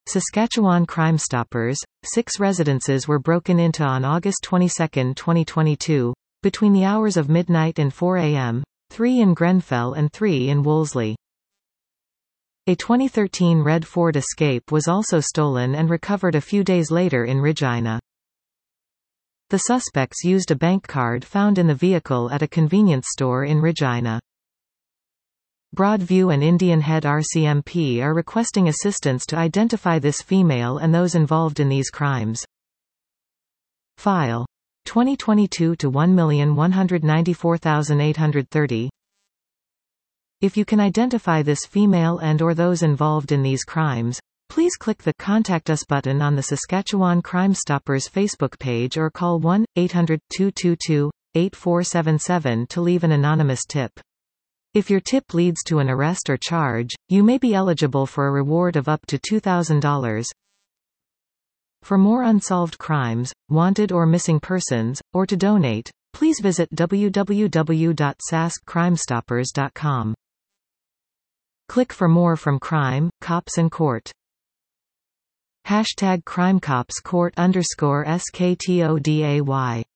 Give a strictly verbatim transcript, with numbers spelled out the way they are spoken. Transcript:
Saskatchewan Crime Stoppers. Six residences were broken into on August twenty-second, twenty twenty-two, between the hours of midnight and four a m, three in Grenfell and three in Wolseley. A twenty thirteen red Ford Escape was also stolen and recovered a few days later in Regina. The suspects used a bank card found in the vehicle at a convenience store in Regina. Broadview and Indian Head R C M P are requesting assistance to identify this female and those involved in these crimes. File twenty twenty-two to one million one hundred ninety-four thousand eight hundred thirty. If you can identify this female and or those involved in these crimes, please click the Contact Us button on the Saskatchewan Crime Stoppers Facebook page or call one eight hundred, two two two, eight four seven seven to leave an anonymous tip. If your tip leads to an arrest or charge, you may be eligible for a reward of up to two thousand dollars. For more unsolved crimes, wanted or missing persons, or to donate, please visit w w w dot sask crime stoppers dot com. Click for more from Crime, Cops and Court. Hashtag CrimeCopsCourt underscore S K T O D A Y